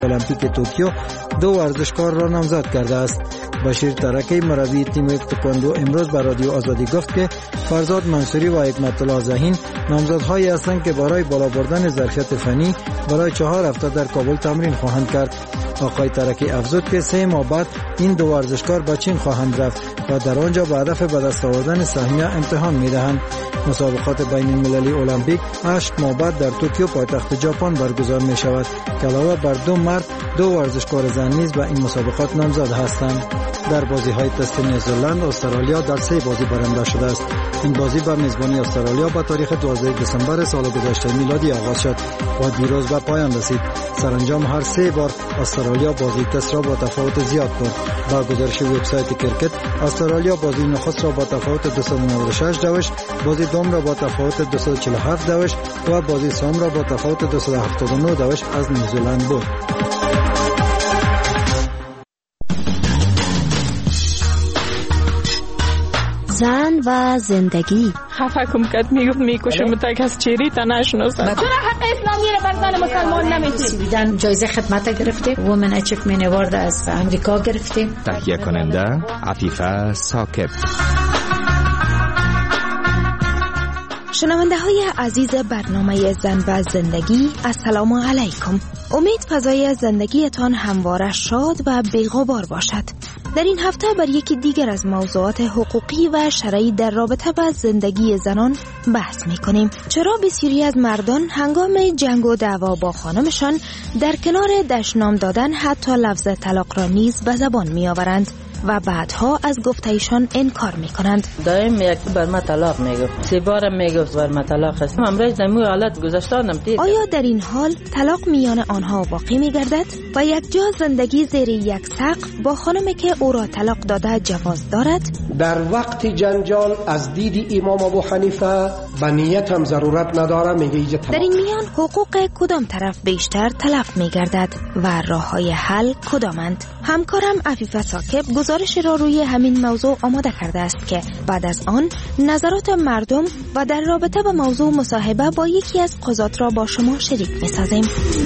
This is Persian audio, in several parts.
المپیک توکیو 2 ورزشکار را نامزد کرده است. بشیر ترکی مربی تیم تکواندو امروز به رادیو آزادی گفت که فرزاد منصوری و حکمت الله ذهین نامزدهایی هستند که برای بالا بردن ظرفیت فنی برای 4 هفته در کابل تمرین خواهند کرد. آقای ترکی افزود که 3 ماه بعد این 2 ورزشکار به چین خواهند رفت و در آنجا به هدف به دست آوردن سهمیه امتحان می‌دهند. مسابقات بین المللی المپیک 8 ماه بعد در توکیو پایتخت ژاپن برگزار می‌شود که علاوه بر 2 مرد 2 ورزشکار زن نیز به این مسابقات نامزد هستند. در بازی‌های تست نیوزلند استرالیا در 3 بازی برنده شده است. این بازی بر میزبانی استرالیا با تاریخ 12 دسامبر سال گذشته میلادی آغاز شد و دیروز به پایان رسید. سرانجام هر 3 بار استرالیا بازی تست را با تفاوت زیاد برد. با گزارش وبسایت کرکت، استرالیا بازی نخست را با تفاوت 296 دوش، بازی دوم را با تفاوت 247 دوش و بازی سوم را با تفاوت 279 دوش از نیوزلند برد. زن و زندگی. خفکم کرد میگفت میکشم تا کس چیری تا نشناسم. چرا حق اسلامی رو بر زن مسلمان نمیدی؟ سویدن جایزه خدمت گرفته، وومن اچیومنت اوارد از امریکا گرفته. تهیه کننده عفیفه ثاقب. شنونده های عزیز برنامه زن و زندگی، السلام علیکم. امید فضای زندگیتان همواره شاد و بی‌غبار باشد. در این هفته بر یکی دیگر از موضوعات حقوقی و شرعی در رابطه با زندگی زنان بحث می‌کنیم. چرا بسیاری از مردان هنگام جنگ و دعوا با خانمشان در کنار دشنام دادن حتی لفظ طلاق را نیز به زبان می‌آورند و بعدها از گفته‌ایشان انکار می‌کنند. دائم یک بر ما طلاق میگفت، 3 بار میگفت بر ما طلاق هستم. امروز نمو حالت گذشتانم دید. آیا در این حال طلاق میان آنها واقع می‌گردد و یک جا زندگی زیر یک سقف با خانمی که او را طلاق داده جواز دارد؟ در وقت جنجال از دید امام ابو حنیفه به نیت هم ضرورت نداره، میگه ایجا طلاق. در این میان حقوق کدام طرف بیشتر تلف می‌گردد و راه‌های حل کدامند؟ همکارم عفیفه ثاقب گزارش را روی همین موضوع آماده کرده است که بعد از آن نظرات مردم و در رابطه با موضوع مصاحبه با یکی از قضات را با شما شریک می‌سازیم.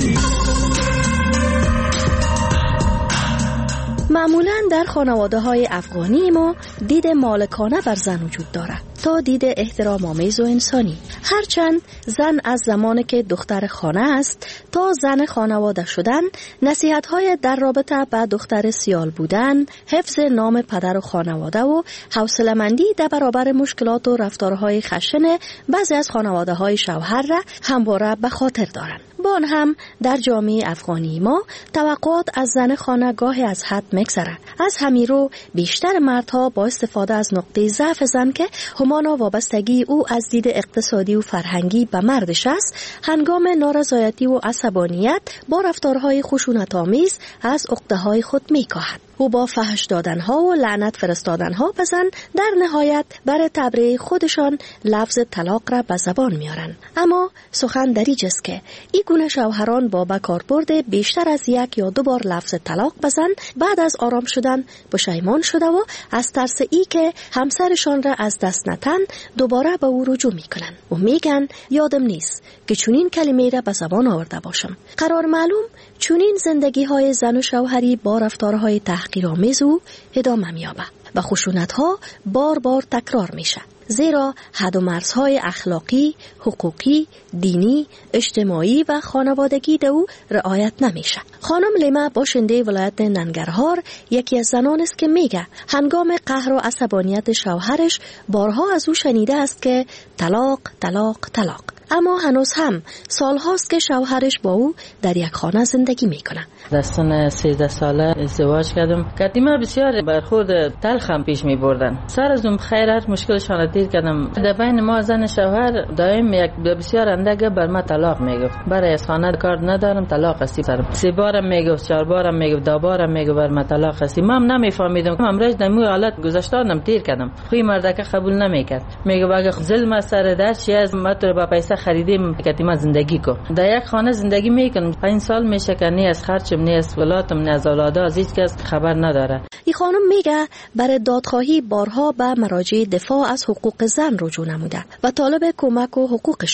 معمولاً در خانواده‌های افغانی ما دید مالکانه بر زن وجود دارد تا دید احترام آمیز و انسانی. هرچند زن از زمانی که دختر خانه است تا زن خانواده شدن، نصیحت‌های در رابطه با دختر سیال بودن، حفظ نام پدر و خانواده و حوصله‌مندی در برابر مشکلات و رفتارهای خشن بعضی از خانواده‌های شوهر را همواره به خاطر دارند. با آن هم در جامعه افغانی ما توقعات از زن خانه گاهی از حد می‌گذرد. از همین رو بیشتر مردها با استفاده از نقطه ضعف زن که همانا وابستگی او از دید اقتصادی و فرهنگی به مردش است، هنگام نارضایتی و عصبانیت با رفتارهای خشونت‌آمیز از عقده‌های خود می‌کاهد و با فحش دادنها و لعنت فرستادنها به زن در نهایت برای تبرئه خودشان لفظ طلاق را به زبان میارن. اما سخن در این جاست که این گونه شوهران با کاربرد بیشتر از 1 یا 2 بار لفظ طلاق به زن بعد از آرام شدن پشیمان شده و از ترس ای که همسرشان را از دست ندن دوباره به او رجوع میکنن و میگن یادم نیست که چنین کلمه را به زبان آورده باشم. قرار معلوم چنین زندگی های زن و شوهری با رفتارهای تحقیرآمیز او ادامه می‌یابد و خشونت‌ها بار بار تکرار میشه، زیرا حد و مرزهای اخلاقی، حقوقی، دینی، اجتماعی و خانوادگی در او رعایت نمیشه. خانم لیما باشنده ولایت ننگرهار یکی از زنان است که میگه هنگام قهر و عصبانیت شوهرش بارها از او شنیده است که طلاق طلاق طلاق، اما هنوز هم سالهاست که شوهرش با او در یک خانه زندگی میکنه. در سن 13 ساله ازدواج کردم. قدیما بسیار برخورد تلخم پیش می بردن. سر از اون خیرات مشکلشان را دیر کردم. در بین ما زن شوهر دائم یک بسیار اندگه بر ما طلاق میگفت. برای از خانه کار ندارم، طلاق هستی. 3 بارم میگفت، 4 بارم میگفت، 2 بارم میگفت بر ما طلاق هستی. من نمیفهمیدم. امروز در مو حالت گذشتانم دیر کردم. خوی مردکه قبول نمیکرد. میگه اگه ظلم سر دست چی از ما تو با پیسه خریدیم که ما زندگی کو. در یک خانه زندگی میکنم. 5 سال میشه که نی از خرچم، نی از ولاتم، نی از اولاده، از هیچ کس خبر نداره. این خانم میگه برای دادخواهی بارها به مراجع دفاع از حقوق زن رجوع نموده و طالب کمک و حقوق شده،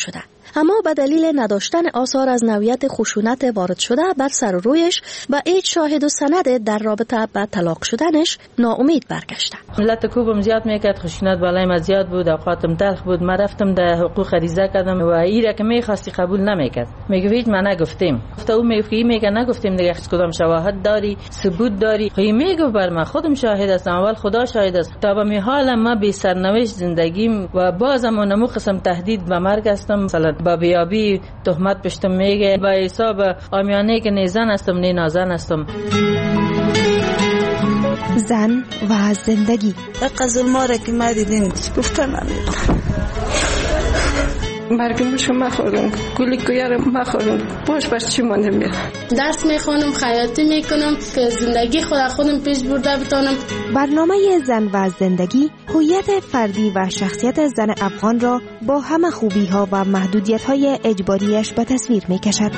اما به دلیل نداشتن آثار از نوعیت خشونت وارد شده بر سر و رویش و هیچ شاهد و سند در رابطه با طلاق شدنش ناامید برگشته. ملت کوبم زیاد میکرد، خشونت بالای ما زیاد بود، اوقاتم تلخ بود. ما رفتم در حقوق ریزه کردم و ایره که میخواستی قبول نمیکرد. میگه هیچ ما نگفتیم. گفته او میگه نگفتیم دیگه، کدام شواهد داری، ثبوت داری؟ خیلی میگه بر من خودم شاهد هستم، اول خدا شاهد است. تا به حال ما بی سرنوشت زندگیم و بازم اونمو قسم تهدید به مرگ هستم. مثلا با بیابی تهمت پشتم میگه، با حساب آمیانه که نه زن هستم نه نازن هستم. زن و زندگی. قزل ماره که ما دیدین گفتن مرگم شما خوردم، گلی کویارم ما خوردم، باش چی مانده میاد. درس میخونم، خیاطی میکنم که زندگی خودم پیش برده بتونم. برنامه زن و زندگی هویت فردی و شخصیت زن افغان را با همه خوبی ها و محدودیت های اجباریش به تصویر میکشد.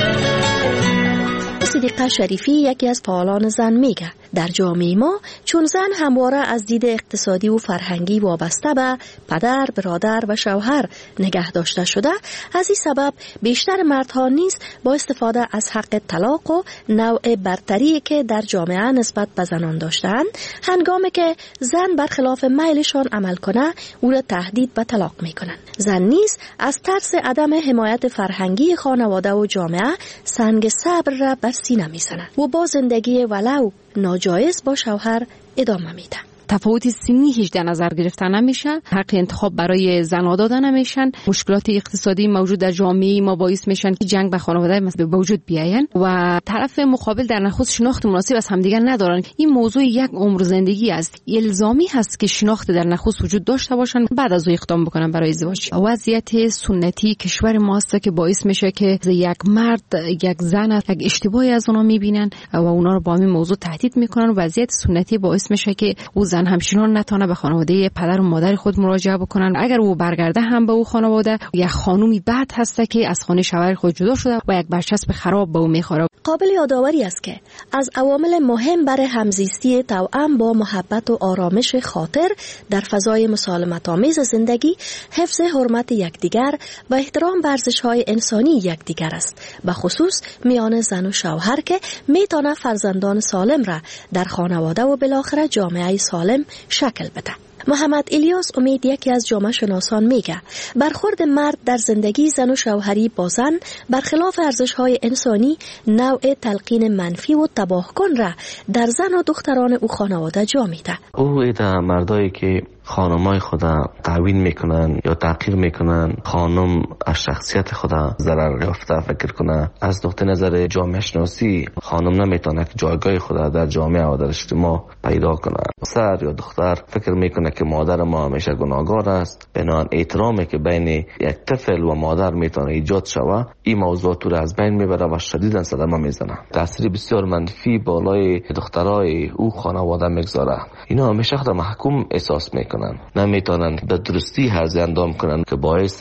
صدیقه شریفی یکی از فعالان زن میگه در جامعه ما چون زن همواره از دید اقتصادی و فرهنگی وابسته به پدر، برادر و شوهر نگه داشته شده، از این سبب بیشتر مردها نیز با استفاده از حق طلاق و نوع برتری که در جامعه نسبت به زنان داشتند، هنگامی که زن برخلاف میلشان عمل کنه او را تهدید به طلاق میکنند. زن نیز از ترس عدم حمایت فرهنگی خانواده و جامعه سنگ صبر را بر سینه میزنند و با زندگی ولو ناجایز با شوهر ادامه میده. تفاوت سنی هیچ در نظر گرفته نمیشه، حق انتخاب برای زنها داده نمیشن، مشکلات اقتصادی موجود در جامعه ما باعث میشن که جنگ به خانواده به وجود بیاین و طرف مقابل در نخست شناخت مناسب از همدیگر ندارن. این موضوع یک عمر زندگی است، الزامی هست که شناخت در نخست وجود داشته باشن بعد از اقدام بکنن برای ازدواج. وضعیت سنتی کشور ما است که باعث میشه که یک مرد یک زن یک اشتباهی از اونها میبینن و اونا رو با همین موضوع تهدید میکنن. وضعیت سنتی باعث میشه که زن همچنان نتونه به خانواده پدر و مادر خود مراجعه بکنن. اگر او برگرده هم به او خانواده یک خانومی بد هسته که از خانه شوهر خود جدا شده و یک برچسب خراب به او میخوره. قابل یادآوری است که از عوامل مهم برای همزیستی توأم با محبت و آرامش خاطر در فضای مسالمت‌آمیز زندگی حفظ حرمت یکدیگر و احترام به ارزش‌های انسانی یکدیگر است، به خصوص میان زن و شوهر که میتونه فرزندان سالم را در خانواده و بالاخره جامعه سالم شکل بده. محمد الیاس امید یکی از جامعه شناسان میگه برخورد مرد در زندگی زن و شوهری با زن برخلاف ارزش‌های انسانی نوع تلقین منفی و تباهکن را در زن و دختران او خانواده جا میده. او ایده مردایی که خانمای خدا تعوین میکنن یا تحقیر میکنن، خانم از شخصیت خدا ضرر یافته فکر کنه. از نقطه نظر جامعه شناسی خانم نمیتونه که جایگاه خدا در جامعه و در اجتماع پیدا کنه. پسر یا دختر فکر میکنه که مادر ما همیشه گناهکار است، بنابراین احترامی که بین یک طفل و مادر میتونه ایجاد شود این موضوعات رو از بین میبره و شدیداً صدمه میزنه. تاثیر بسیار منفی بالای دخترای او خانواده میگذاره. اینا همیشه خود محکوم احساس میکنن، نمیتونن به درستی هرزه اندام کنن که باعث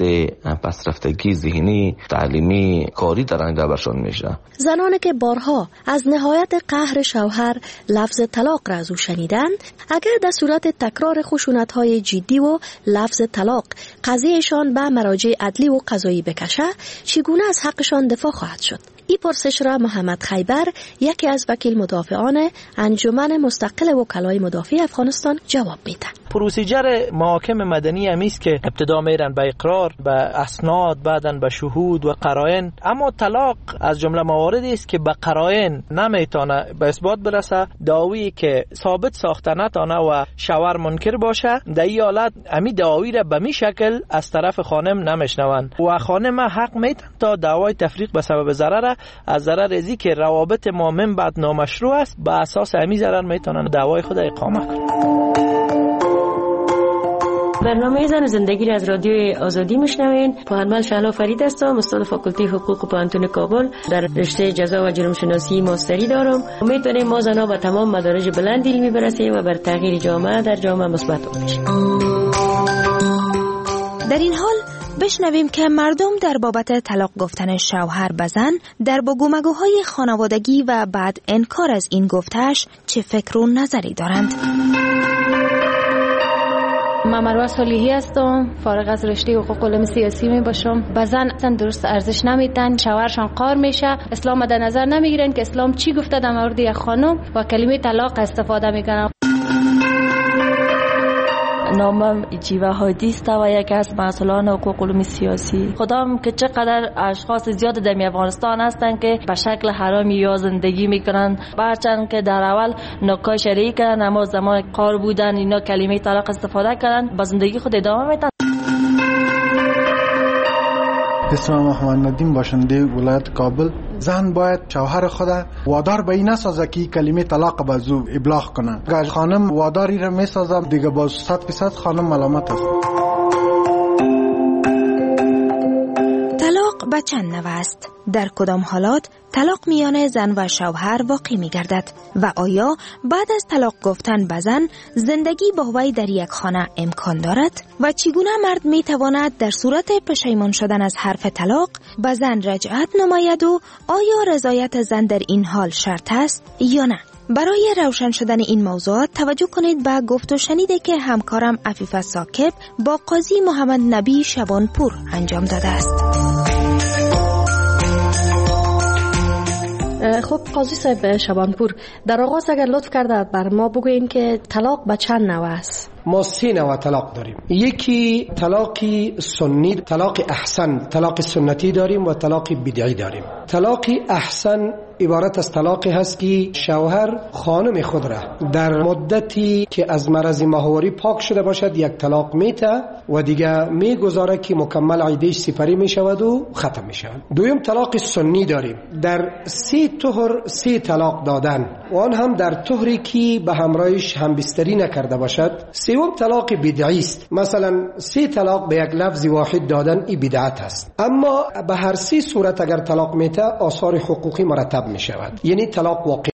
پسرفتگی ذهنی، تعلیمی، کاری در آینده برشان میشه. زنانی که بارها از نهایت قهر شوهر لفظ طلاق را از او شنیدن، اگر در صورت تکرار خشونت‌های جدی و لفظ طلاق قضیهشان به مراجع عدلی و قضایی بکشه، چگونه از حقشان دفاع خواهد شد؟ این پرسش را محمد خیبر یکی از وکیل مدافعان انجمن مستقل وکلای مدافع افغانستان جواب میده. پروسیجر محاکم مدنی همیست که ابتدا میرن به اقرار، به اسناد، بعدن به شهود و قرائن. اما طلاق از جمله مواردی است که به قرائن نمیتونه به اثبات برسه. دعوی که ثابت ساخته نتونه و شوهر منکر باشه، در این حالت امی دعوی را به می شکل از طرف خانم نمیشنوند و خانم حق میتونه تا دعوای تفریق به سبب ضرر از ضرر ازی که روابط ما من بعد نامشروع است به اساس امی ضرر میتونن دعوای خود اقامه کنند. برنامه زن زندگی را از رادیوی آزادی میشنوین. پوهنمند شهلا فرید هستم، استاد فاکولته حقوق پوهنتون کابل، در رشته جزا و جرم شناسی ماستری دارم. امیدواریم ما زنها به تمام مدارج بلند علمی برسیم و بر تغییر جامعه در جامعه مثبت باشیم. در این حال بشنویم که مردم در بابت طلاق گفتن شوهر به زن در بگومگوهای خانوادگی و بعد انکار از این گفتش چه فکر و نظری دارند. من مروه صالحی هستم، فارغ از رشته حقوق علوم سیاسی می باشم. به زن اصلا درست ارزش نمیدن، شوهرشان قار میشه، اسلام در نظر نمیگیرن که اسلام چی گفته در مورد یک خانم و کلمه طلاق استفاده میکنن. نامم جیوه هادی است و یکی از مسئولان حقوق علوم سیاسی. خدام که چقدر اشخاص زیاد در افغانستان هستند که به شکل حرامی یا زندگی میکنن، برچند که در اول نکاح شرعی کردن اما زمان قار بودن اینا کلمه طلاق استفاده کردن، با زندگی خود ادامه میدن. اسمم محمد ندیم، باشنده ولایت کابل. زن باید شوهر خود وادار به این نسازه که کلمه طلاق به زو ابلاغ کنه. اگر خانم واداری را میسازه دیگه با 100% خانم ملامت است. طلاق به چند نوع است؟ در کدام حالات طلاق میان زن و شوهر واقع می گردد و آیا بعد از طلاق گفتن به زن زندگی با وی در یک خانه امکان دارد و چگونه مرد می تواند در صورت پشیمان شدن از حرف طلاق به زن رجعت نماید و آیا رضایت زن در این حال شرط است یا نه؟ برای روشن شدن این موضوعات توجه کنید به گفت و شنیده که همکارم عفیفه ساکب با قاضی محمد نبی شبانپور انجام داده است. خب قاضی صاحب شبانپور، در آغاز اگر لطف کرده بر ما بگوین که طلاق به چند نوع است؟ ما 3 نوع طلاق داریم. یکی طلاقی سنی، طلاق احسن، طلاق سنتی داریم و طلاق بدعی داریم. طلاق احسن عبارت از طلاقی هست که شوهر خانم خود را در مدتی که از مرض ماهواری پاک شده باشد یک طلاق میته و دیگه میگذاره که مکمل عیدهش سپری میشود و ختم میشود. دویم طلاق سنی داریم، در 3 طهر 3 طلاق دادن و آن هم در طهری که به همراهش همبستری نکرده باشد. سوم طلاق بدعی است، مثلا 3 طلاق به یک لفظ واحد دادن ای بدعت است، اما به هر 3 صورت اگر طلاق میته آثار حقوقی مرتب می شود، یعنی طلاق واقع